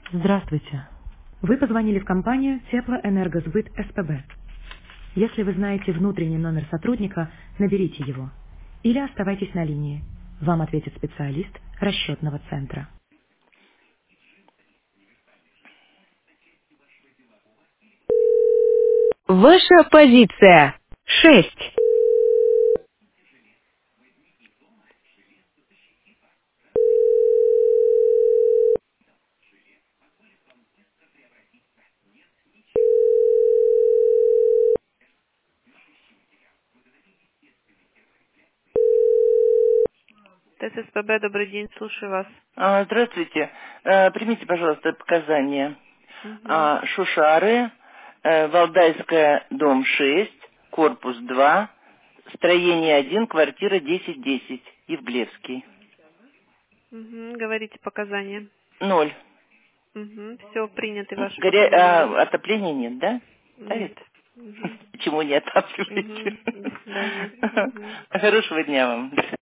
Здравствуйте. Вы позвонили в компанию Теплоэнергосбыт СПБ. Если вы знаете внутренний номер сотрудника, наберите его. Или оставайтесь на линии. Вам ответит специалист расчетного центра. Ваша позиция. 6. ТССПБ, добрый день, слушаю вас. Здравствуйте. Примите, пожалуйста, показания. Мгм. Шушары, Валдайская, дом 6, корпус 2, строение 1, квартира 1010, Евглевский. Мгм. Говорите показания. 0. Все, приняты ваши показания. Отопления нет, да? Нет. Ставит? Мгм. Почему не отапливаете? Мгм. До свидания. Мгм. Хорошего дня вам.